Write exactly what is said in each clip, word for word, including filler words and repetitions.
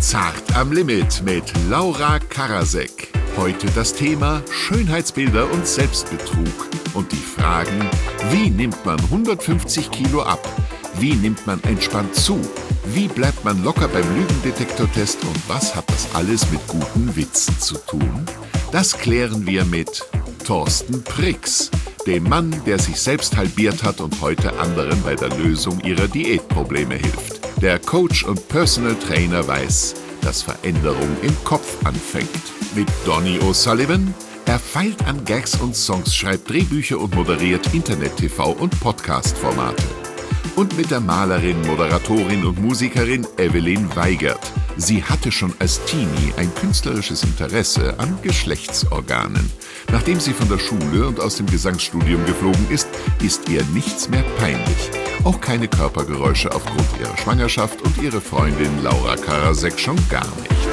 Zart am Limit mit Laura Karasek. Heute das Thema Schönheitsbilder und Selbstbetrug. Und die Fragen, wie nimmt man hundertfünfzig Kilo ab? Wie nimmt man entspannt zu? Wie bleibt man locker beim Lügendetektortest? Und was hat das alles mit guten Witzen zu tun? Das klären wir mit Thorsten Prix, dem Mann, der sich selbst halbiert hat und heute anderen bei der Lösung ihrer Diätprobleme hilft. Der Coach und Personal Trainer weiß, dass Veränderung im Kopf anfängt. Mit Donny O'Sullivan. Er feilt an Gags und Songs, schreibt Drehbücher und moderiert Internet-T V und Podcast-Formate. Und mit der Malerin, Moderatorin und Musikerin Evelyn Weigert. Sie hatte schon als Teenie ein künstlerisches Interesse an Geschlechtsorganen. Nachdem sie von der Schule und aus dem Gesangsstudium geflogen ist, ist ihr nichts mehr peinlich. Auch keine Körpergeräusche aufgrund ihrer Schwangerschaft und ihre Freundin Laura Karasek schon gar nicht.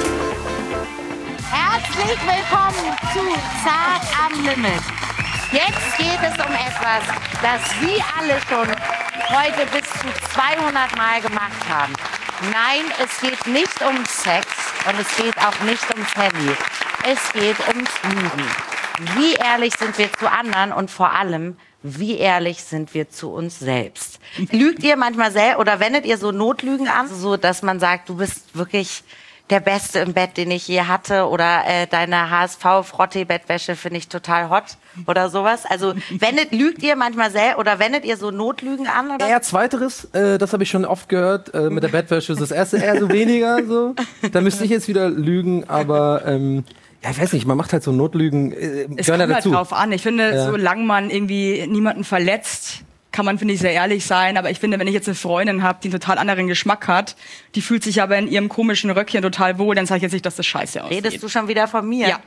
Herzlich willkommen zu Zart am Limit. Jetzt geht es um etwas, das Sie alle schon heute bis zu zweihundert Mal gemacht haben. Nein, es geht nicht um Sex und es geht auch nicht ums Handy. Es geht ums Lügen. Wie ehrlich sind wir zu anderen und vor allem, wie ehrlich sind wir zu uns selbst? Lügt ihr manchmal selbst oder wendet ihr so Notlügen an, so dass man sagt, du bist wirklich der Beste im Bett, den ich je hatte, oder äh, deine H S V-Frottee-Bettwäsche finde ich total hot oder sowas? Also wendet, lügt ihr manchmal selbst oder wendet ihr so Notlügen an? Oder? Eher Zweiteres, äh, das habe ich schon oft gehört, äh, mit der Bettwäsche ist das Erste eher so weniger. So. Da müsste ich jetzt wieder lügen, aber ähm, ja, ich weiß nicht, man macht halt so Notlügen, äh, es gehören kommt ja dazu. Halt drauf an. Ich finde, ja. solange man irgendwie niemanden verletzt, kann man, finde ich, sehr ehrlich sein. Aber ich finde, wenn ich jetzt eine Freundin habe, die einen total anderen Geschmack hat, die fühlt sich aber in ihrem komischen Röckchen total wohl, dann sage ich jetzt nicht, dass das scheiße aussieht. Redest du schon wieder von mir? Ja.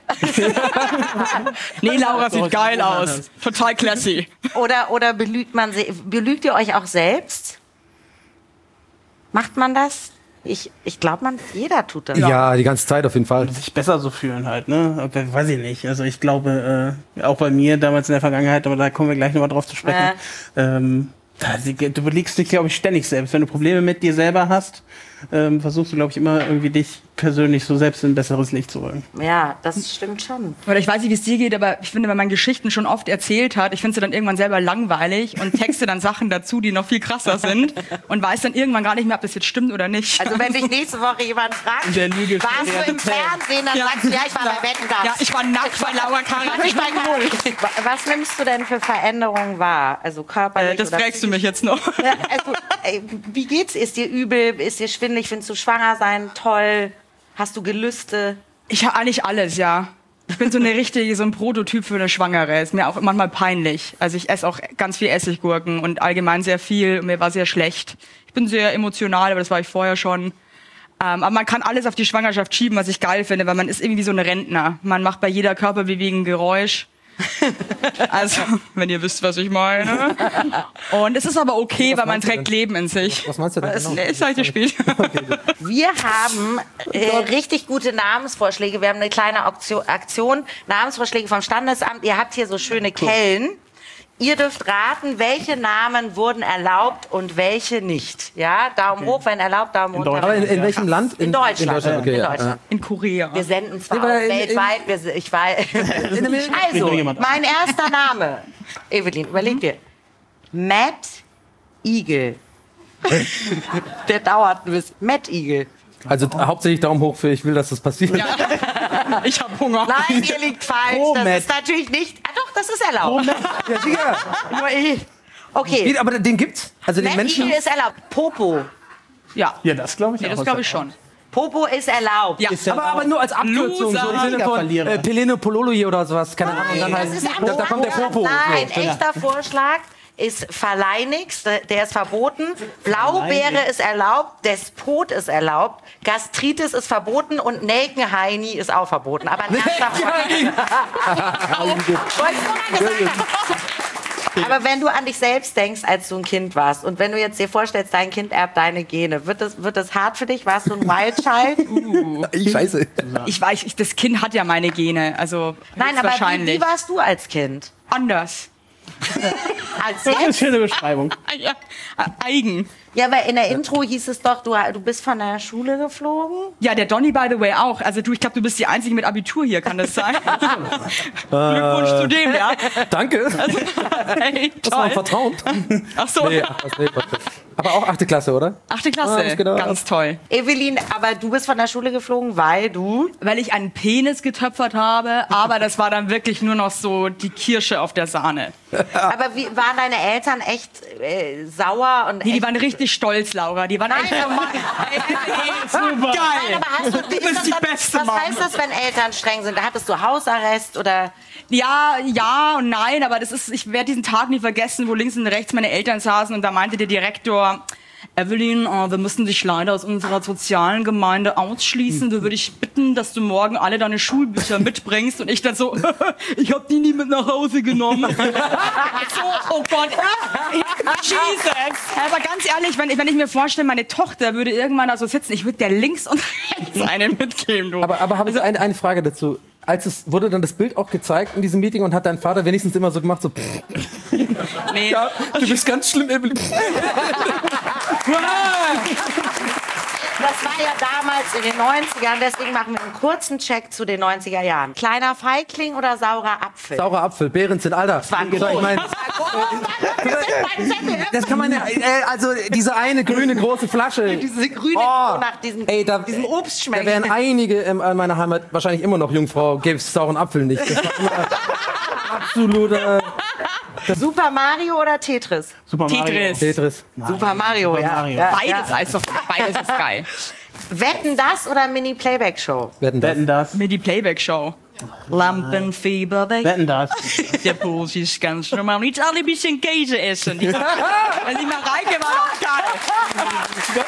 Nee, Laura sieht geil aus. Total classy. Oder, oder belügt man se- belügt ihr euch auch selbst? Macht man das? Ich, ich glaube, man, jeder tut das. Ja, die ganze Zeit auf jeden Fall. Sich besser so fühlen halt, ne? Weiß ich nicht. Also ich glaube, äh, auch bei mir damals in der Vergangenheit, aber da kommen wir gleich nochmal drauf zu sprechen. Äh. Ähm, da, du belügst dich, glaube ich, ständig selbst. Wenn du Probleme mit dir selber hast, ähm, versuchst du, glaube ich, immer irgendwie dich persönlich so selbst in ein besseres Licht zu rücken. Ja, das stimmt schon. Oder ich weiß nicht, wie es dir geht, aber ich finde, wenn man Geschichten schon oft erzählt hat, ich finde sie dann irgendwann selber langweilig und texte dann Sachen dazu, die noch viel krasser sind und weiß dann irgendwann gar nicht mehr, ob das jetzt stimmt oder nicht. Also wenn dich nächste Woche jemand fragt, warst du im Fernsehen, dann ja. sagst du, ja, ich war bei Wetten-Das. Ja, ich war nackt bei Laura Karasek. Ich war null. Was nimmst du denn für Veränderungen wahr? Also körperlich äh, Das oder fragst du mich jetzt noch. Ja, also, ey, wie geht's? Ist dir übel? Ist dir schwindelig? Findest du schwanger sein toll? Hast du Gelüste? Ich habe eigentlich alles, ja. Ich bin so eine richtige, so ein Prototyp für eine Schwangere. Ist mir auch manchmal peinlich. Also ich esse auch ganz viel Essiggurken und allgemein sehr viel. Mir war sehr schlecht. Ich bin sehr emotional, aber das war ich vorher schon. Ähm, aber man kann alles auf die Schwangerschaft schieben, was ich geil finde, weil man ist irgendwie so eine Rentner. Man macht bei jeder Körperbewegung ein Geräusch. Also, wenn ihr wisst, was ich meine. Und es ist aber okay, was weil man trägt Leben in sich. Was meinst du denn? Das genau? ist halt gespielt. Wir haben äh, richtig gute Namensvorschläge. Wir haben eine kleine Auktion, Aktion, Namensvorschläge vom Standesamt. Ihr habt hier so schöne Kellen. Ihr dürft raten, welche Namen wurden erlaubt und welche nicht. Ja, Daumen okay. hoch, wenn erlaubt, Daumen runter. Aber in, in welchem Land? In, in Deutschland. In Deutschland, okay, in, ja. Deutschland. In Korea. Wir senden zwar nee, auch in, weltweit. In, wir, ich weiß. Also, mein erster Name. Evelyn, überleg dir. Matt Eagle. Der dauert ein bisschen. Matt Eagle. Also hauptsächlich Daumen hoch für, ich will, dass das passiert. Ja. Ich hab Hunger. Nein, ihr liegt falsch. Oh, das Matt. ist natürlich nicht. Ah doch, das ist erlaubt. Oh, ja, sicher. Nur ich. Okay. Aber den gibt's? Also den Matt Menschen? Eagle ist erlaubt. Popo. Ja. Ja, das glaube ich Nee, auch. das glaube ich schon. Popo ist erlaubt. Ja. Ist ja Aber, aber nur als Abkürzung, so im Sinne von äh, Peleno Pololo hier oder sowas. Keine Ahnung. Nein, Dann halt, das ist da, da kommt der Popo. Nein, So. echter Vorschlag ist Verleinix, der ist verboten. Blaubeere ist erlaubt, Despot ist erlaubt, Gastritis ist verboten und Nelkenheini ist auch verboten. Aber Aber wenn du an dich selbst denkst, als du ein Kind warst und wenn du jetzt dir vorstellst, dein Kind erbt deine Gene, wird das, wird das hart für dich? Warst du ein Wild Child? Uh. Ich scheiße. Ich weiß, ich, das Kind hat ja meine Gene, also Nein, aber wie, wie warst du als Kind? Anders. Als Das ist eine jetzt? schöne Beschreibung. Ja, eigen. Ja, aber in der Intro hieß es doch, du, du bist von der Schule geflogen. Ja, der Donny, by the way, auch. Also du, ich glaube, du bist die Einzige mit Abitur hier, kann das sein? Glückwunsch zu dem, ja. Danke. Also, hey, Das war toll. vertraut. Ach so, Nee, ach, was, nee, was, das- aber auch achte Klasse, oder? achte Ah, Klasse, hab ich gedacht. ganz toll. Evelyn, aber du bist von der Schule geflogen, weil du... Weil ich einen Penis getöpfert habe, aber das war dann wirklich nur noch so die Kirsche auf der Sahne. Aber wie, waren deine Eltern echt äh, sauer? Und Nee, die echt, waren richtig stolz, Laura. Die waren Nein, echt aber- super. Nein, Geil. aber hast du, Du bist die beste Was Mom. heißt das, wenn Eltern streng sind? Hattest du Hausarrest oder... Ja, ja und nein, aber das ist, ich werde diesen Tag nie vergessen, wo links und rechts meine Eltern saßen und da meinte der Direktor, Evelyn, äh, wir müssen dich leider aus unserer sozialen Gemeinde ausschließen. Da würde ich bitten, dass du morgen alle deine Schulbücher mitbringst. Und ich dann so, ich habe die nie mit nach Hause genommen. So, oh Gott, Jesus. Aber ganz ehrlich, wenn, wenn ich mir vorstelle, meine Tochter würde irgendwann da so sitzen, ich würde der links und rechts einen mitgeben. Du. Aber, aber habe ich eine, eine Frage dazu. Als es wurde dann das Bild auch gezeigt in diesem Meeting und hat dein Vater wenigstens immer so gemacht, so, pff, nee. ja, du bist ganz schlimm, Evelyn. Das war ja damals in den neunzigern, deswegen machen wir einen kurzen Check zu den neunziger Jahren. Kleiner Feigling oder saurer Apfel? Saurer Apfel, Beerenzen, Alter. war Ich mein, das kann man ja, äh, also diese eine grüne große Flasche. Diese grüne, Oh, so nach diesem, ey, da, diesem Obst Da schmeckt. wären einige in meiner Heimat wahrscheinlich immer noch Jungfrau, gäbe es sauren Apfel nicht. Das war immer absoluter Super Mario oder Tetris? Super Mario. Tetris. Tetris. Super Mario, ja. Mario. ja. Beides, also, beides ist geil. Wetten, das oder Mini-Playback-Show? Wetten das. Wetten das. Mit die Playback-Show. Lampenfieber weg. Wetten das. Der Puls ist ganz normal. Nicht alle ein bisschen Käse essen. Die, wenn die mal Reike war, auch geil.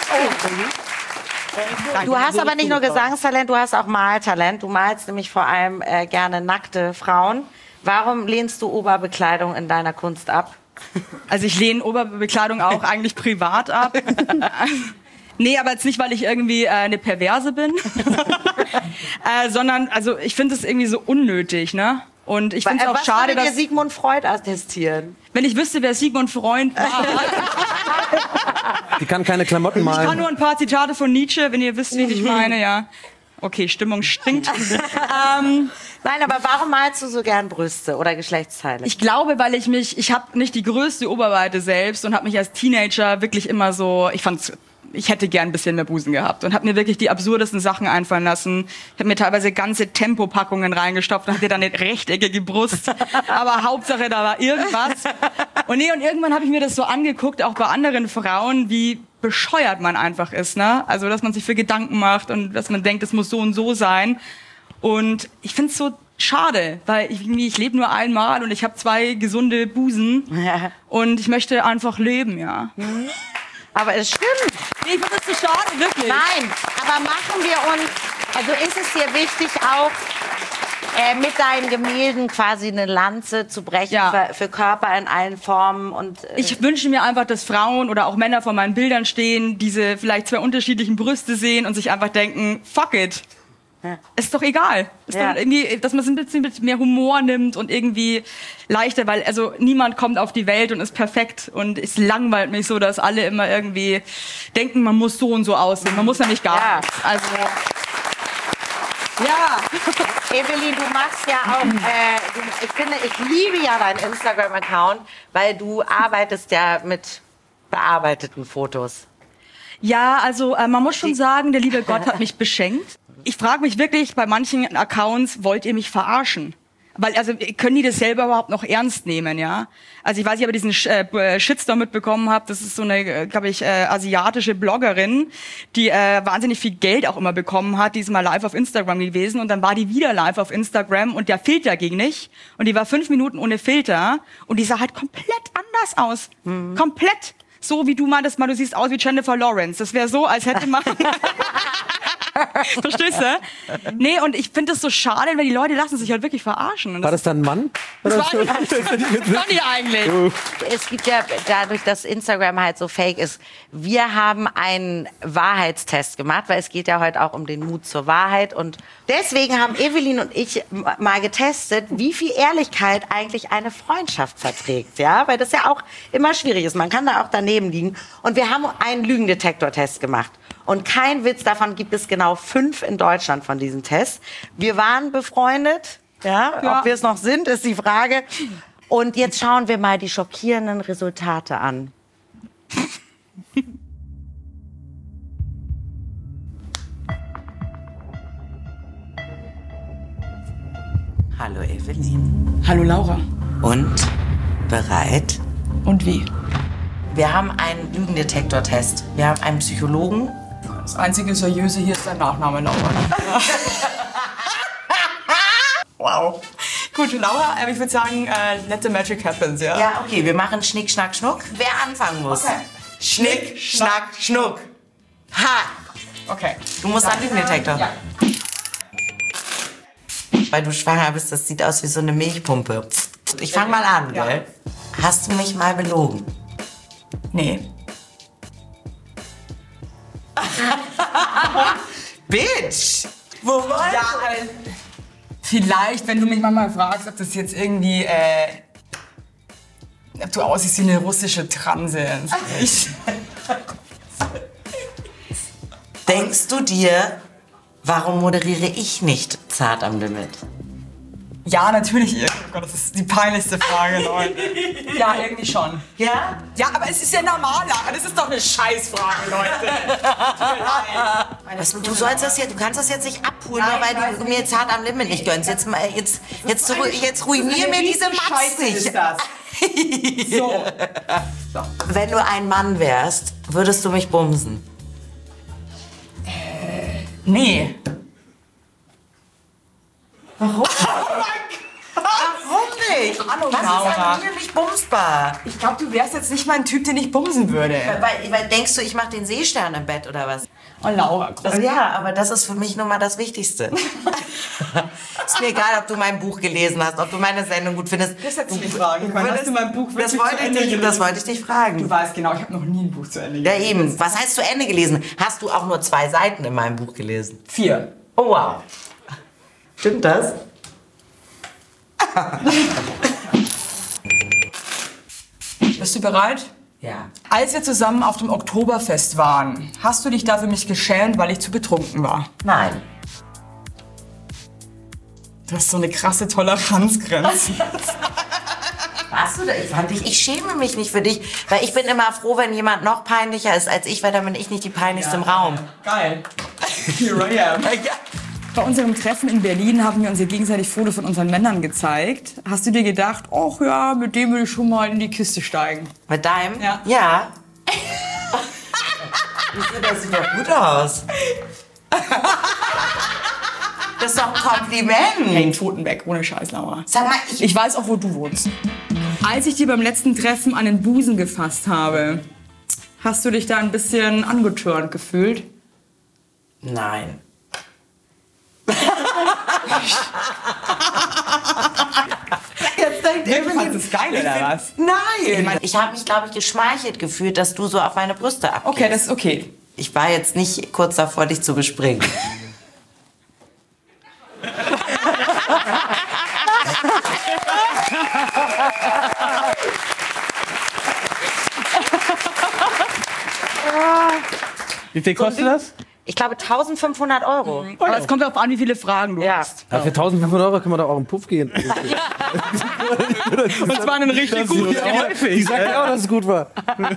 Du hast aber nicht nur Gesangstalent, du hast auch Maltalent. Du malst nämlich vor allem äh, gerne nackte Frauen. Warum lehnst du Oberbekleidung in deiner Kunst ab? Also ich lehne Oberbekleidung auch eigentlich privat ab. Nee, aber jetzt nicht, weil ich irgendwie äh, eine Perverse bin, äh, sondern also ich finde es irgendwie so unnötig, ne? Und ich finde es Äh, auch was schade, würde dir dass Sigmund Freud attestieren? wenn ich wüsste, wer Sigmund Freud war, Die kann keine Klamotten ich kann malen. nur ein paar Zitate von Nietzsche, wenn ihr wisst, wie ich meine, ja. Okay, Stimmung stinkt. ähm, Nein, aber warum malst du so gern Brüste oder Geschlechtsteile? Ich glaube, weil ich mich, ich habe nicht die größte Oberweite selbst und habe mich als Teenager wirklich immer so, ich fand's, ich hätte gern ein bisschen mehr Busen gehabt und habe mir wirklich die absurdesten Sachen einfallen lassen. Ich habe mir teilweise ganze Tempopackungen reingestopft und hatte dann eine rechteckige Brust. Aber Hauptsache, da war irgendwas. Und nee, und irgendwann habe ich mir das so angeguckt, auch bei anderen Frauen, wie bescheuert man einfach ist, ne? Also, dass man sich für Gedanken macht und dass man denkt, es muss so und so sein. Und ich finde es so schade, weil ich, ich lebe nur einmal und ich habe zwei gesunde Busen Ja. und ich möchte einfach leben, ja. Aber es stimmt. Nee, ich finde das so schade, wirklich. Nein, aber machen wir uns, also ist es dir wichtig auch, äh, mit deinen Gemälden quasi eine Lanze zu brechen Ja. für, für Körper in allen Formen und äh, Ich wünsche mir einfach, dass Frauen oder auch Männer vor meinen Bildern stehen, diese vielleicht zwei unterschiedlichen Brüste sehen und sich einfach denken, fuck it. Ja. Ist doch egal. Ist Ja. doch irgendwie, dass man es ein bisschen mit mehr Humor nimmt und irgendwie leichter, weil also niemand kommt auf die Welt und ist perfekt und es langweilt mich so, dass alle immer irgendwie denken, man muss so und so aussehen. Man muss ja nicht gar Ja. nichts. Also ja. Evelyn, du machst ja auch, äh, du, ich finde, ich liebe ja deinen Instagram-Account, weil du arbeitest ja mit bearbeiteten Fotos. Ja, also äh, man muss schon sagen, der liebe Gott hat mich beschenkt. Ich frage mich wirklich bei manchen Accounts, wollt ihr mich verarschen? Weil, also, können die das selber überhaupt noch ernst nehmen, ja? Also, ich weiß nicht, ob ihr diesen äh, Shitstorm mitbekommen habt. Das ist so eine, glaube ich, äh, asiatische Bloggerin, die äh, wahnsinnig viel Geld auch immer bekommen hat. Die ist mal live auf Instagram gewesen und dann war die wieder live auf Instagram und der Filter ging nicht. Und die war fünf Minuten ohne Filter und die sah halt komplett anders aus. Mhm. Komplett. So wie du meintest mal, du siehst aus wie Jennifer Lawrence. Das wäre so, als hätte man... Verstehst du? Nee, und ich finde das so schade, weil die Leute lassen sich halt wirklich verarschen. Und War das dann ein Mann? das war Johnny eigentlich. Es gibt ja, dadurch, dass Instagram halt so fake ist, wir haben einen Wahrheitstest gemacht, weil es geht ja heute auch um den Mut zur Wahrheit. Und deswegen haben Evelyn und ich mal getestet, wie viel Ehrlichkeit eigentlich eine Freundschaft verträgt. Ja, weil das ja auch immer schwierig ist. Man kann da auch daneben liegen. Und wir haben einen Lügendetektor-Test gemacht. Und kein Witz, davon gibt es genau fünf in Deutschland von diesen Tests. Wir waren befreundet. Ja, Ja. ob wir es noch sind, ist die Frage. Und jetzt schauen wir mal die schockierenden Resultate an. Hallo Evelyn. Hallo Laura. Und? Bereit? Und wie? Wir haben einen Lügendetektor-Test. Wir haben einen Psychologen. Das einzige Seriöse hier ist dein Nachname, Laura. Wow. Gut, Laura, ich würde sagen, uh, let the magic happens, ja? Ja, okay, wir machen Schnick, Schnack, Schnuck. Wer anfangen muss? Okay. Schnick, Schnack, Schnuck. Ha! Okay. Du musst einen Lügendetektor. Ja. Weil du schwanger bist, das sieht aus wie so eine Milchpumpe. Ich fang mal an, Ja. gell? Hast du mich mal belogen? Nee. Bitch! Wo war Ja, äh, vielleicht, wenn du mich manchmal fragst, ob das jetzt irgendwie, äh, ob du aussiehst wie eine russische Transe. Ich, Denkst du dir, warum moderiere ich nicht Zart am Limit? ja, natürlich. Oh Gott, das ist die peinlichste Frage, Leute. Ja, irgendwie schon. Ja? Ja, aber es ist ja normaler. Das ist doch eine Scheißfrage, Leute. Was, du sollst das ja, du kannst das jetzt nicht abholen, Nein, nur weil nein, du mir Zart am Limit nicht gönnst. Jetzt, mal- jetzt, jetzt, ru- jetzt ruinier mir diese Matz nicht. das. So. Wenn du ein Mann wärst, würdest du mich bumsen? Nee. Warum nicht? Hallo, Was ist Laura. an mir nicht bumsbar? Ich glaube, du wärst jetzt nicht mal ein Typ, den ich bumsen würde. Weil, weil denkst du, ich mache den Seestern im Bett oder was? Oh, Laura. Das, ja, aber das ist für mich nun mal das Wichtigste. Ist mir egal, ob du mein Buch gelesen hast, ob du meine Sendung gut findest. Das hättest du mich fragen können. Hast du mein Buch das wirklich wollte zu ich Ende dich, gelesen? Das wollte ich dich fragen. Du weißt genau, ich habe noch nie ein Buch zu Ende Ja, gelesen. eben. Was heißt zu Ende gelesen? Hast du auch nur zwei Seiten in meinem Buch gelesen? Vier. Oh, wow. Stimmt das? Bist du bereit? Ja. Als wir zusammen auf dem Oktoberfest waren, hast du dich da für mich geschämt, weil ich zu betrunken war. Nein. Du hast so eine krasse Toleranzgrenze. Warst du da? Ich fand dich, ich schäme mich nicht für dich, weil ich bin immer froh, wenn jemand noch peinlicher ist als ich, weil dann bin ich nicht die peinlichste im Raum. Geil. Here I am. Bei unserem Treffen in Berlin haben wir uns ja gegenseitig Fotos von unseren Männern gezeigt. Hast du dir gedacht, ach ja, mit dem will ich schon mal in die Kiste steigen? Mit deinem? Ja. Ja. Wieso, das sieht doch gut aus. Das ist doch ein Kompliment. Hey, Pfoten weg, ohne Scheiß, Laura. Sag mal, ich... Ich weiß auch, wo du wohnst. Als ich dir beim letzten Treffen an den Busen gefasst habe, hast du dich da ein bisschen angetörnt gefühlt? Nein. Jetzt denkt Du fandest es geil, oder was? Nein. Ich habe mich, glaube ich, geschmeichelt gefühlt, dass du so auf meine Brüste abgehst. Okay, das ist okay. Ich war jetzt nicht kurz davor, dich zu bespringen. Wie viel kostet das? Ich glaube eintausendfünfhundert Euro. Aber es kommt darauf an, wie viele Fragen du Ja. hast. Ja, für eintausendfünfhundert Euro kann man doch auch im Puff gehen. Und zwar einen richtig guten. Ich sag ja auch, dass es gut war.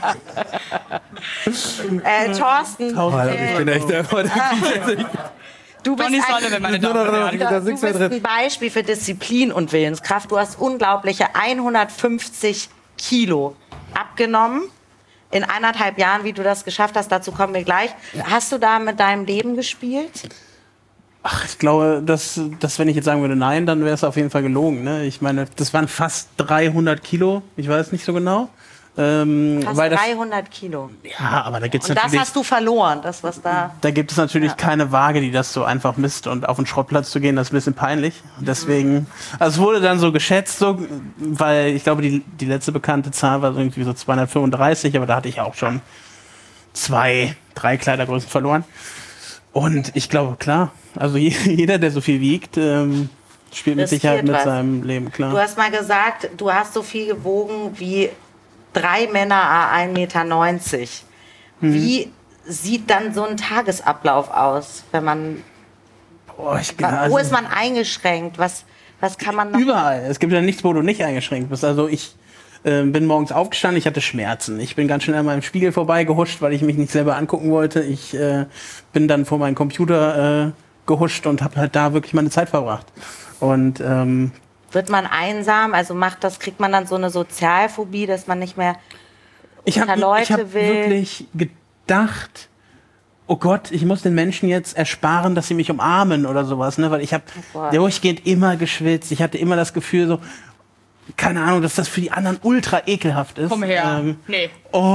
Äh, Thorsten, Oh, ich bin echt der du bist, Donny ein, Sullivan, meine Damen und Herren. Da du sitzt bist er drin. ein Beispiel für Disziplin und Willenskraft. Du hast unglaubliche hundertfünfzig Kilo abgenommen. In eineinhalb Jahren, wie du das geschafft hast, dazu kommen wir gleich. Hast du da mit deinem Leben gespielt? Ach, ich glaube, dass, dass wenn ich jetzt sagen würde nein, dann wäre es auf jeden Fall gelogen. Ne? Ich meine, das waren fast dreihundert Kilo. Ich weiß nicht so genau. Ähm, Fast weil das, dreihundert Kilo. ja, aber da gibt's Und das natürlich, hast du verloren, das was da... da gibt es natürlich Ja. keine Waage, die das so einfach misst, und auf den Schrottplatz zu gehen, das ist ein bisschen peinlich. Und deswegen, also es wurde dann so geschätzt, so, weil ich glaube, die, die letzte bekannte Zahl war so irgendwie so zweihundertfünfunddreißig, aber da hatte ich auch schon zwei, drei Kleidergrößen verloren. Und ich glaube, klar, also jeder, der so viel wiegt, ähm, spielt mit Riskiert Sicherheit mit was. seinem Leben, klar. Du hast mal gesagt, du hast so viel gewogen wie drei Männer à ein Meter neunzig. Mhm. Wie sieht dann so ein Tagesablauf aus, wenn man... Boah, ich, Wo also, ist man eingeschränkt? Was, was kann man noch... überall. Es gibt ja nichts, wo du nicht eingeschränkt bist. Also ich äh, bin morgens aufgestanden, ich hatte Schmerzen. Ich bin ganz schnell an meinem Spiegel vorbeigehuscht, weil ich mich nicht selber angucken wollte. Ich äh, bin dann vor meinen Computer äh, gehuscht und habe halt da wirklich meine Zeit verbracht. Und ähm, Wird man einsam? Also macht das, kriegt man dann so eine Sozialphobie, dass man nicht mehr ich unter habe Leute hab will? wirklich gedacht, oh Gott, ich muss den Menschen jetzt ersparen, dass sie mich umarmen oder sowas, ne? Weil ich habe Oh Gott. durchgehend immer geschwitzt. Ich hatte immer das Gefühl so, keine Ahnung, dass das für die anderen ultra ekelhaft ist. Komm her. Ähm, nee.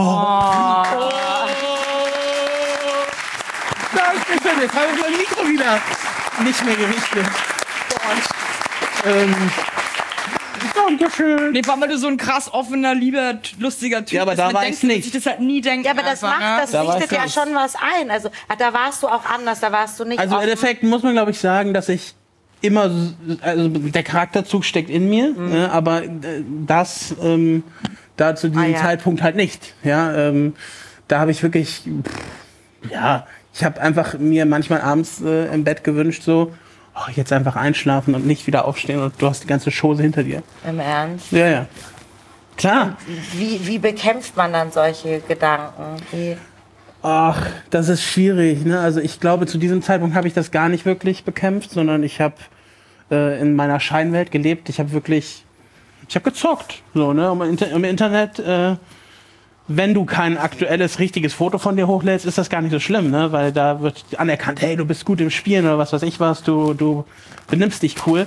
Dankeschön, jetzt habe ich mein Mikro wieder nicht mehr gerichtet. Ähm, Dankeschön. Nee, weil du so ein krass offener, lieber, t- lustiger Typ Ja, aber bist. da Man war denkt, ich's nicht. dass ich das halt nie denken. Ja, aber das einfach, macht, ne? das Da war richtet ich ja nicht. schon was ein. Also ah, da warst du auch anders, da warst du nicht Also im offen. Endeffekt muss man, glaube ich, sagen, dass ich immer, s- also der Charakterzug steckt in mir, ne, aber äh, das ähm, da zu diesem Ah, ja. Zeitpunkt halt nicht. Ja, ähm, da habe ich wirklich, pff, ja, ich habe einfach mir manchmal abends äh, im Bett gewünscht, so, oh, jetzt einfach einschlafen und nicht wieder aufstehen und du hast die ganze Chose hinter dir. Im Ernst. Ja, ja. Klar. Wie, wie bekämpft man dann solche Gedanken? Wie, Ach, das ist schwierig. Ne? Also ich glaube, zu diesem Zeitpunkt habe ich das gar nicht wirklich bekämpft, sondern ich habe äh, in meiner Scheinwelt gelebt. Ich habe wirklich, ich habe gezockt. So, ne? Im, Inter im Internet, äh, wenn du kein aktuelles, richtiges Foto von dir hochlädst, ist das gar nicht so schlimm, ne? Weil da wird anerkannt, hey, du bist gut im Spielen oder was weiß ich was, du, du benimmst dich cool.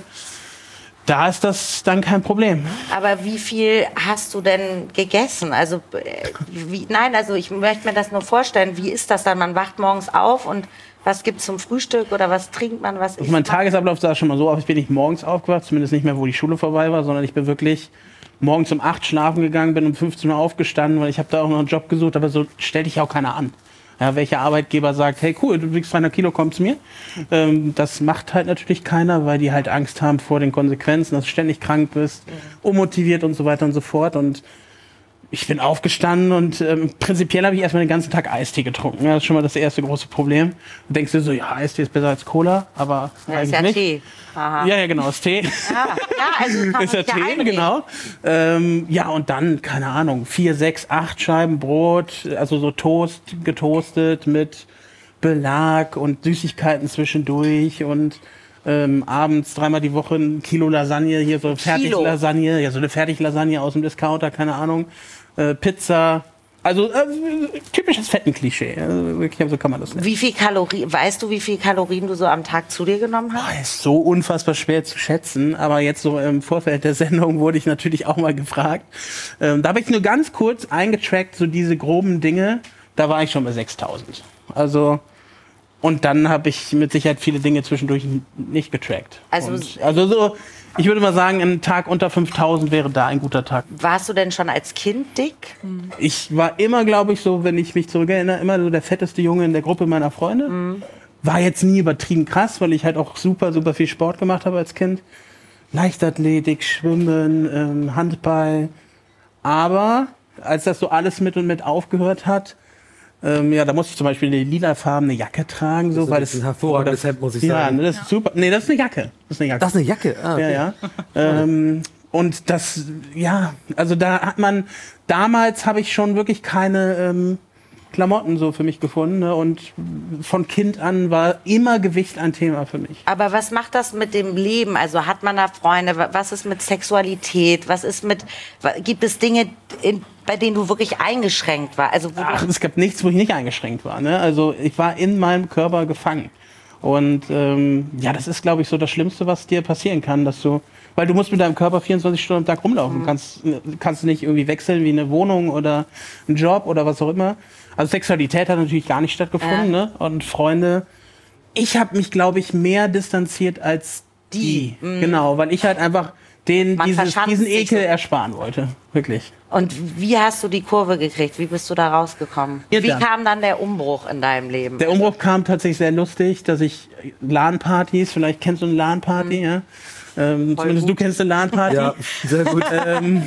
Da ist das dann kein Problem. aber wie viel hast du denn gegessen? Also äh, wie, nein, also ich möchte mir das nur vorstellen. Wie ist das dann? Man wacht morgens auf und was gibt's zum Frühstück oder was trinkt man? Was Also isst mein man? Tagesablauf sah schon mal so aus, ich bin nicht morgens aufgewacht, zumindest nicht mehr, wo die Schule vorbei war, sondern ich bin wirklich morgens um acht schlafen gegangen, bin um fünfzehn Uhr aufgestanden, weil ich habe da auch noch einen Job gesucht, aber so stellt dich auch keiner an. Ja, welcher Arbeitgeber sagt, hey cool, du wiegst dreihundert Kilo, komm zu mir. Ähm, das macht halt natürlich keiner, weil die halt Angst haben vor den Konsequenzen, dass du ständig krank bist, unmotiviert und so weiter und so fort. Und ich bin aufgestanden und ähm, prinzipiell habe ich erstmal den ganzen Tag Eistee getrunken. Ja, das ist schon mal das erste große Problem. Du denkst dir so, ja, Eistee ist besser als Cola, aber Ja, eigentlich ist ja nicht. Tee. Aha. Ja, ja, genau, ist Tee. Ja, ja, also kann ist ja man sich Tee, einreden. genau. Ähm, ja, und dann, keine Ahnung, vier, sechs, acht Scheiben Brot, also so Toast, getoastet mit Belag und Süßigkeiten zwischendurch und ähm, abends dreimal die Woche ein Kilo Lasagne, hier so Fertiglasagne, ja, so eine Fertiglasagne aus dem Discounter, keine Ahnung, äh, Pizza. Also äh, typisches Fetten-Klischee. Also, wirklich, so kann man das nennen. Wie viel Kalorien, weißt du, wie viel Kalorien du so am Tag zu dir genommen hast? Oh, ist so unfassbar schwer zu schätzen, aber jetzt so im Vorfeld der Sendung wurde ich natürlich auch mal gefragt. Ähm, da habe ich nur ganz kurz eingetrackt, so diese groben Dinge, da war ich schon bei sechstausend. Also, und dann habe ich mit Sicherheit viele Dinge zwischendurch nicht getrackt. Also- und, also so, ich würde mal sagen, ein Tag unter fünftausend wäre da ein guter Tag. Warst du denn schon als Kind dick? Ich war immer, glaube ich, so, wenn ich mich zurückerinnere, immer so der fetteste Junge in der Gruppe meiner Freunde. War jetzt nie übertrieben krass, weil ich halt auch super, super viel Sport gemacht habe als Kind. Leichtathletik, Schwimmen, ähm, Handball. Aber als das so alles mit und mit aufgehört hat, ähm, ja, da musste ich zum Beispiel eine lilafarbene Jacke tragen, so, ist weil ein das bisschen hervorragendes Hemd, muss ich ja, sagen. ne, das ist super. Nee, das ist eine Jacke. Das ist eine Jacke. Das ist eine Jacke. Ah, okay. Ja, ja. ähm, und das, ja, also da hat man, damals habe ich schon wirklich keine ähm, Klamotten so für mich gefunden. Ne? Und von Kind an war immer Gewicht ein Thema für mich. Aber was macht das mit dem Leben? Also hat man da Freunde? Wa- Was ist mit Sexualität? Was ist mit, wa- gibt es Dinge, in, bei denen du wirklich eingeschränkt warst? Also wo Ach, du, es gab nichts, wo ich nicht eingeschränkt war. Ne? Also ich war in meinem Körper gefangen. Und ähm, ja, das ist, glaube ich, so das Schlimmste, was dir passieren kann, dass du, weil du musst mit deinem Körper vierundzwanzig Stunden am Tag rumlaufen. Mhm. Kannst, kannst nicht irgendwie wechseln wie eine Wohnung oder einen Job oder was auch immer. Also Sexualität hat natürlich gar nicht stattgefunden, äh. ne? Und Freunde. Ich habe mich, glaube ich, mehr distanziert als die. die. Mhm. Genau, weil ich halt einfach den dieses, diesen Ekel so ersparen wollte. Wirklich. Und wie hast du die Kurve gekriegt? Wie bist du da rausgekommen? Ja, wie dann. kam dann der Umbruch in deinem Leben? Der Umbruch kam tatsächlich sehr lustig, dass ich LAN-Partys, vielleicht kennst du eine LAN-Party, mhm. ja? Ähm, zumindest gut. Du kennst eine LAN-Party. Ja, sehr gut. ähm,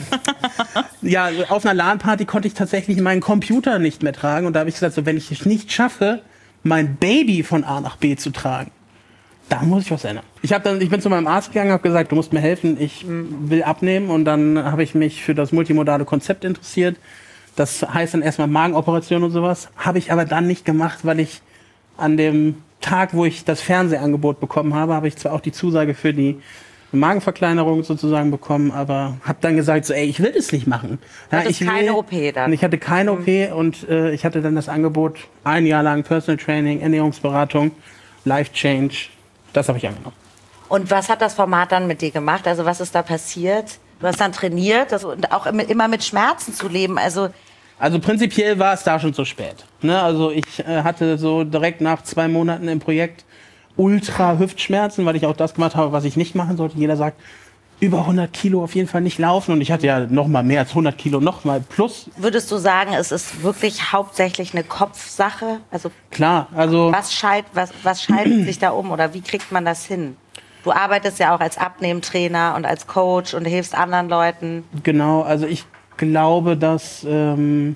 ja, auf einer LAN-Party konnte ich tatsächlich meinen Computer nicht mehr tragen. Und da habe ich gesagt, so, wenn ich es nicht schaffe, mein Baby von A nach B zu tragen, da muss ich was ändern. Ich, hab dann, ich bin zu meinem Arzt gegangen, habe gesagt, du musst mir helfen, ich will abnehmen. Und dann habe ich mich für das multimodale Konzept interessiert. Das heißt dann erstmal Magenoperation und sowas. Habe ich aber dann nicht gemacht, weil ich an dem Tag, wo ich das Fernsehangebot bekommen habe, habe ich zwar auch die Zusage für die Magenverkleinerung sozusagen bekommen, aber habe dann gesagt, so, ey, ich will das nicht machen. Ja, ich keine will, O P dann? Ich hatte keine mhm. O P und äh, ich hatte dann das Angebot, ein Jahr lang Personal Training, Ernährungsberatung, Life Change. Das habe ich angenommen. Und was hat das Format dann mit dir gemacht? Also was ist da passiert? Du hast dann trainiert also, und auch immer mit Schmerzen zu leben. Also, also prinzipiell war es da schon zu spät. Ne? Also ich äh, hatte so direkt nach zwei Monaten im Projekt ultra Hüftschmerzen, weil ich auch das gemacht habe, was ich nicht machen sollte. Jeder sagt, über hundert Kilo auf jeden Fall nicht laufen. Und ich hatte ja noch mal mehr als hundert Kilo, noch mal plus. Würdest du sagen, es ist wirklich hauptsächlich eine Kopfsache? Also klar, also was scheit, was, was scheidet sich da um oder wie kriegt man das hin? Du arbeitest ja auch als Abnehmtrainer und als Coach und hilfst anderen Leuten. Genau, also ich glaube, dass ähm,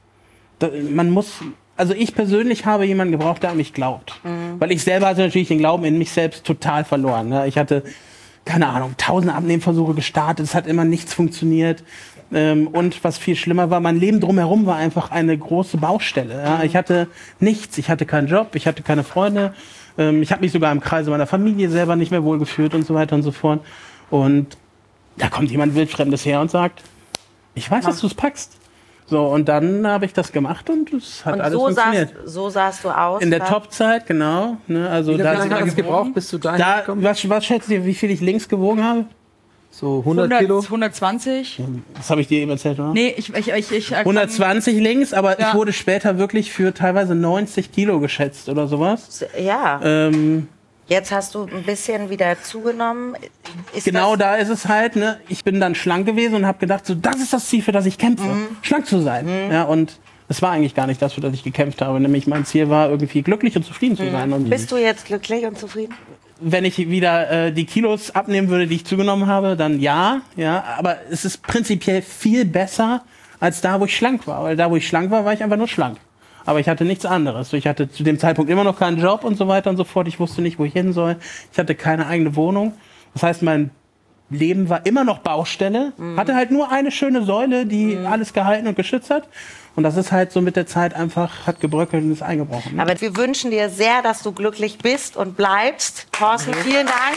da, man muss, also ich persönlich habe jemanden gebraucht, der an mich glaubt. Mhm. Weil ich selber hatte natürlich den Glauben in mich selbst total verloren. Ne? Ich hatte keine Ahnung, tausend Abnehmversuche gestartet, es hat immer nichts funktioniert. Ähm, und was viel schlimmer war, mein Leben drumherum war einfach eine große Baustelle. Ja? Ich hatte nichts, ich hatte keinen Job, ich hatte keine Freunde. Ähm, ich habe mich sogar im Kreise meiner Familie selber nicht mehr wohlgefühlt und so weiter und so fort. Und da kommt jemand Wildfremdes her und sagt, ich weiß, dass du es packst. So, und dann habe ich das gemacht und es hat und alles so funktioniert. Sahst, so sahst du aus? In der Topzeit, genau. Ne, also wie da lange hat es gebraucht, bis du dahin da, gekommen was, was schätzt ihr, wie viel ich links gewogen habe? So hundert Kilo? hundertzwanzig. Das habe ich dir eben erzählt, oder? Nee, ich... ich, ich, ich hundertzwanzig links, aber ja. Ich wurde später wirklich für teilweise neunzig Kilo geschätzt oder sowas. Ja. Ähm, Jetzt hast du ein bisschen wieder zugenommen. Ist genau da ist es halt, ne? Ich bin dann schlank gewesen und habe gedacht, so, das ist das Ziel, für das ich kämpfe, mhm. schlank zu sein. Mhm. Ja, und es war eigentlich gar nicht das, für das ich gekämpft habe. Nämlich mein Ziel war, irgendwie glücklich und zufrieden zu sein. Mhm. Und bist du jetzt glücklich und zufrieden? Wenn ich wieder äh, die Kilos abnehmen würde, die ich zugenommen habe, dann ja, ja. Aber es ist prinzipiell viel besser als da, wo ich schlank war. Weil da, wo ich schlank war, war ich einfach nur schlank. Aber ich hatte nichts anderes. Ich hatte zu dem Zeitpunkt immer noch keinen Job und so weiter und so fort. Ich wusste nicht, wo ich hin soll. Ich hatte keine eigene Wohnung. Das heißt, mein Leben war immer noch Baustelle. Mhm. Hatte halt nur eine schöne Säule, die mhm. alles gehalten und geschützt hat. Und das ist halt so mit der Zeit einfach, hat gebröckelt und ist eingebrochen. Ne? Aber wir wünschen dir sehr, dass du glücklich bist und bleibst. Thorsten, mhm. vielen Dank.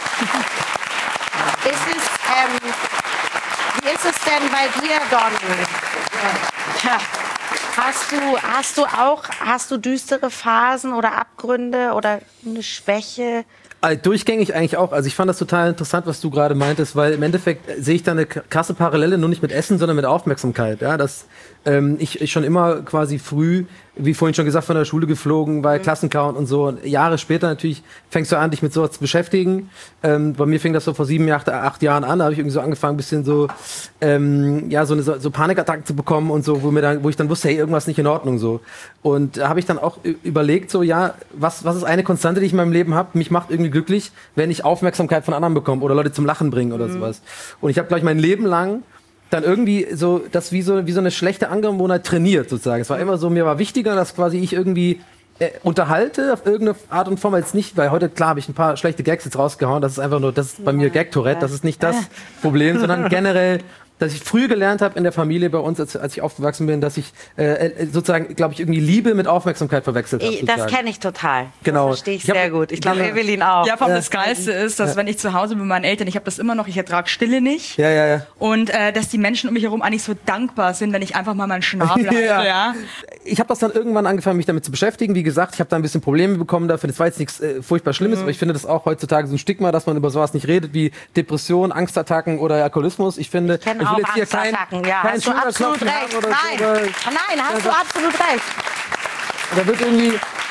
ist es, ähm, wie ist es denn bei dir, Don? Ja. Hast du, hast du auch, hast du düstere Phasen oder Abgründe oder eine Schwäche? Also durchgängig eigentlich auch. Also ich fand das total interessant, was du gerade meintest, weil im Endeffekt sehe ich da eine krasse Parallele, nur nicht mit Essen, sondern mit Aufmerksamkeit. Ja, dass ähm, ich, ich schon immer quasi früh, wie vorhin schon gesagt, von der Schule geflogen, weil mhm. Klassenclown und so. Und Jahre später natürlich fängst du an, dich mit sowas zu beschäftigen. Ähm, bei mir fing das so vor sieben, acht, acht Jahren an. Da habe ich irgendwie so angefangen, ein bisschen so, ähm, ja, so eine so Panikattacken zu bekommen und so, wo mir dann, wo ich dann wusste, hey, irgendwas nicht in Ordnung so. Und da habe ich dann auch überlegt, so, ja, was, was ist eine Konstante, die ich in meinem Leben habe? Mich macht irgendwie glücklich, wenn ich Aufmerksamkeit von anderen bekomme oder Leute zum Lachen bringen oder mhm. sowas. Und ich habe, glaube ich, mein Leben lang dann irgendwie so, das wie so, wie so eine schlechte Angewohnheit trainiert, sozusagen. Es war immer so, mir war wichtiger, dass quasi ich irgendwie äh, unterhalte auf irgendeine Art und Form, jetzt nicht, weil heute, klar, habe ich ein paar schlechte Gags jetzt rausgehauen, das ist einfach nur, das ist bei mir Gag-Tourette, das ist nicht das Problem, sondern generell dass ich früh gelernt habe in der Familie bei uns, als, als ich aufgewachsen bin, dass ich äh, sozusagen, glaube ich, irgendwie Liebe mit Aufmerksamkeit verwechselt habe. Das kenne ich total. Genau. Das verstehe ich, ich hab, sehr gut. Ich glaube, ja. Evelyn auch. Ja, vor allem Ja. das Geilste ist, dass Ja. wenn ich zu Hause mit meinen Eltern, ich habe das immer noch, ich ertrage Stille nicht. Ja, ja, ja. Und äh, dass die Menschen um mich herum eigentlich so dankbar sind, wenn ich einfach mal meinen Schnabel halte. Ja. Ja. Ich habe das dann irgendwann angefangen, mich damit zu beschäftigen. Wie gesagt, ich habe da ein bisschen Probleme bekommen dafür. Das war jetzt nichts äh, furchtbar Schlimmes, Mhm. aber ich finde das auch heutzutage so ein Stigma, dass man über sowas nicht redet, wie Depression, Angstattacken oder Alkoholismus. Ich finde, Ich kenne will auch jetzt hier kein, Angstattacken, ja. kein Hast du absolut Schulterklopfen recht. haben oder Nein, so. Oder, nein, hast du Also- absolut recht. da wird irgendwie...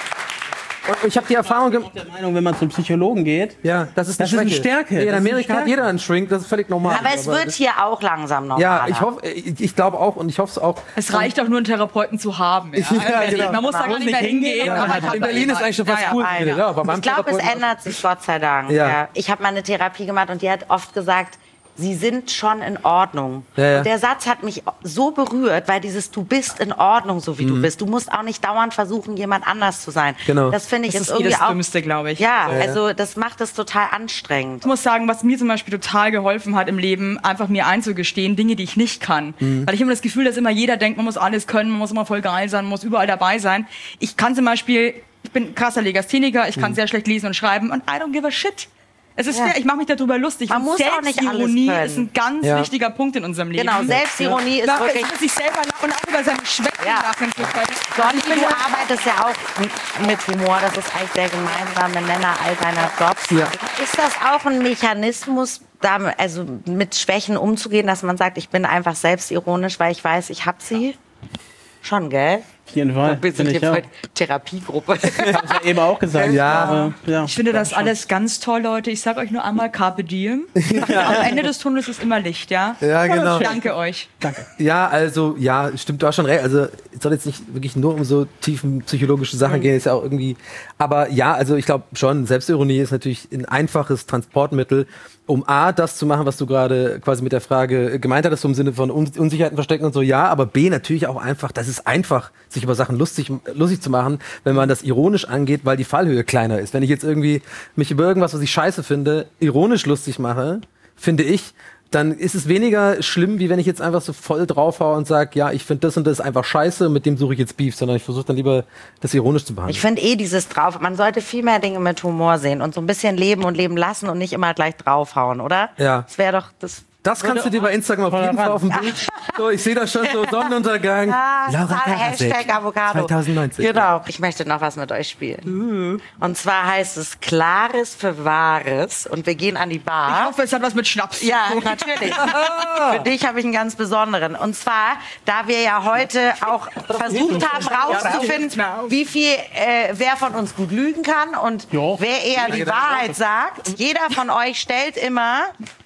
Ich habe die Erfahrung gemacht... Der Meinung, wenn man zum Psychologen geht, Ja, das ist eine Das ist eine Schwäche. Stärke. Ja, in Das ist eine Amerika hat Stärke. jeder einen Shrink, das ist völlig normal. Aber es wird das- hier auch langsam noch. Ja, ich hoffe, ich, ich glaube auch und ich hoffe es auch. Es reicht auch nur, einen Therapeuten zu haben. Ja. Ja, genau. Man muss da Man gar muss nicht mehr nicht hingehen, hingehen. ja, aber man man In hat Berlin ist eigentlich schon fast Ja, ja. cool. Einer. Ja, bei meinem Ich glaube, es Therapeuten- ändert sich, Gott sei Dank. Ja. Ja. Ich habe mal eine Therapie gemacht und die hat oft gesagt, Sie sind schon in Ordnung. Ja, ja. Und der Satz hat mich so berührt, weil dieses Du bist in Ordnung, so wie du bist. Du musst auch nicht dauernd versuchen, jemand anders zu sein. Genau. Das finde ich Das ist ist eh irgendwie das auch... Dümmste, glaube ich. Ja, Ja, ja. also das macht es total anstrengend. Ich muss sagen, was mir zum Beispiel total geholfen hat im Leben, einfach mir einzugestehen, Dinge, die ich nicht kann. Mhm. Weil ich immer das Gefühl, dass immer jeder denkt, man muss alles können, man muss immer voll geil sein, man muss überall dabei sein. Ich kann zum Beispiel, ich bin krasser Legastheniker, ich kann Mhm. sehr schlecht lesen und schreiben und I don't give a shit. Es ist Ja. fair, ich mache mich darüber lustig. Man und muss auch nicht alles Selbstironie können. ist ein ganz Ja. wichtiger Punkt in unserem Leben. Genau, Selbstironie ist Nach- wirklich... über sich selber lachen und auch über seine Schwächen Ja. lachen zu können. Donny, Ich bin du ja- arbeitest ja auch mit Humor. Das ist eigentlich der gemeinsame Nenner all deiner Jobs. Ja. Ist das auch ein Mechanismus, damit, also mit Schwächen umzugehen, dass man sagt, ich bin einfach selbstironisch, weil ich weiß, ich hab sie? Schon, gell? auf jeden Fall. Wir sind Finde ich hier auch. voll Therapiegruppe. Ich hab's ja eben auch gesagt. Ja. Aber, ja. Ich finde das alles ganz toll, Leute. Ich sage euch nur einmal Carpe Diem. Am Ende des Tunnels ist immer Licht, ja? Ja, genau. Danke euch. Ja, also, ja, stimmt, du hast schon recht. Also, es soll jetzt nicht wirklich nur um so tiefen psychologische Sachen gehen, ist ja auch irgendwie. Aber ja, also, ich glaube schon, Selbstironie ist natürlich ein einfaches Transportmittel, um A, das zu machen, was du gerade quasi mit der Frage gemeint hattest, so im Sinne von Un Unsicherheiten verstecken und so, ja, aber B, natürlich auch einfach, das ist einfach, sich über Sachen lustig, lustig zu machen, wenn man das ironisch angeht, weil die Fallhöhe kleiner ist. Wenn ich jetzt irgendwie mich über irgendwas, was ich scheiße finde, ironisch lustig mache, finde ich, dann ist es weniger schlimm, wie wenn ich jetzt einfach so voll draufhaue und sage, ja, ich finde das und das einfach scheiße, mit dem suche ich jetzt Beef, sondern ich versuche dann lieber, das ironisch zu behandeln. Ich finde eh dieses drauf, man sollte viel mehr Dinge mit Humor sehen und so ein bisschen leben und leben lassen und nicht immer gleich draufhauen, oder? Ja. Das wäre doch das... Das kannst du dir bei Instagram auf jeden Fall auf dem Bild. So, ich sehe da schon so Sonnenuntergang. Ah, Laura Karasek, Hashtag Avocado. zwanzig neunzehn. Genau. Ich möchte noch was mit euch spielen. Und zwar heißt es Klares für Wahres. Und wir gehen an die Ich Bar. hoffe, es hat was mit Schnaps zu Ja, tun. natürlich. Für dich habe ich einen ganz besonderen. Und zwar, da wir ja heute auch versucht haben, rauszufinden, wie viel, äh, wer von uns gut lügen kann und Ja. wer eher die Wahrheit sagt. Jeder von euch stellt immer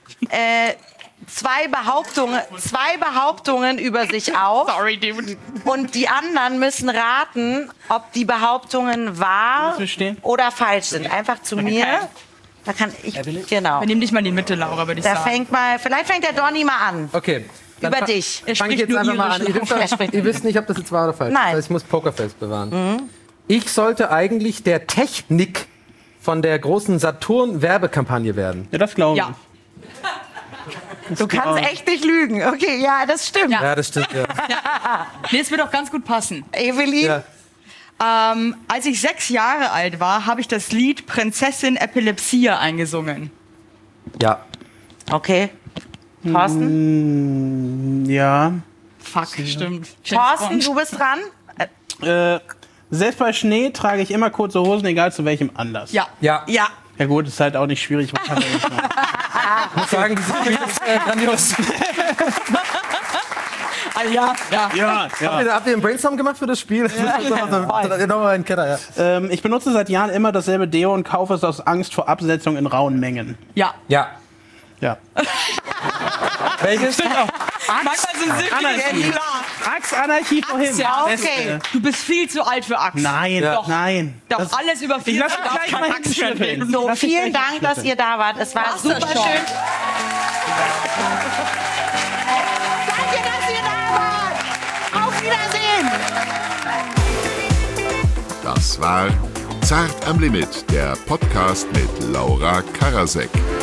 äh, zwei Behauptungen, zwei Behauptungen über sich auf. Sorry, dude. Und die anderen müssen raten, ob die Behauptungen wahr Müssen wir stehen? oder falsch sind. Einfach zu mir. Da kann ich, genau. Wir nehmen dich mal in die Mitte, Laura, würde ich Da sagen. fängt mal, vielleicht fängt der Donny mal an. Okay. Dann Über fa- dich. Er Fange ich spricht jetzt nur einfach mal an. irisch. Ihr, dürft Er doch- spricht ihr wisst nicht, ob das jetzt wahr oder falsch Nein. ist. Das heißt, ich muss Pokerface bewahren. Ich sollte eigentlich der Technik von der großen Saturn-Werbekampagne werden. Ja, das glaube ich. Ja. Du kannst echt nicht lügen. Okay, ja, das stimmt. Ja. Ja, das stimmt, ja. Nee, es wird auch ganz gut passen. Evelyn? ja. Ähm, als ich sechs Jahre alt war, habe ich das Lied Prinzessin Epilepsia eingesungen. Ja. Okay. Thorsten? Ja. Fuck, stimmt. James Thorsten, Bond. du bist dran. Äh, selbst bei Schnee trage ich immer kurze Hosen, egal zu welchem Anlass. Ja. Ja. Ja. Ja gut, ist halt auch nicht schwierig. Was hat er nicht gemacht? Ich muss sagen, dieses Spiel ist äh, grandios. Ah, ja, ja. ja, Habt ja. ihr, habt ihr einen Brainstorm gemacht für das Spiel? Ja, nochmal einen Keller, ja. Ähm, ich benutze seit Jahren immer dasselbe Deo und kaufe es aus Angst vor Absetzung in rauen Mengen. Ja. Ja. Ja. Welches? Manchmal sind sie Anarchie. Axt, Anarchie vorhin. Ja, okay. Du bist viel zu alt für Axt. Nein, Ja. doch. Nein. Doch, Das- alles über Ich vier lasse darf gleich kein mal Axt hinschnippeln. werden. So, Lass mich vielen gleich Dank, dass ihr da wart. Es war super schon. schön. Danke, dass ihr da wart. Auf Wiedersehen. Das war Zart am Limit, der Podcast mit Laura Karasek.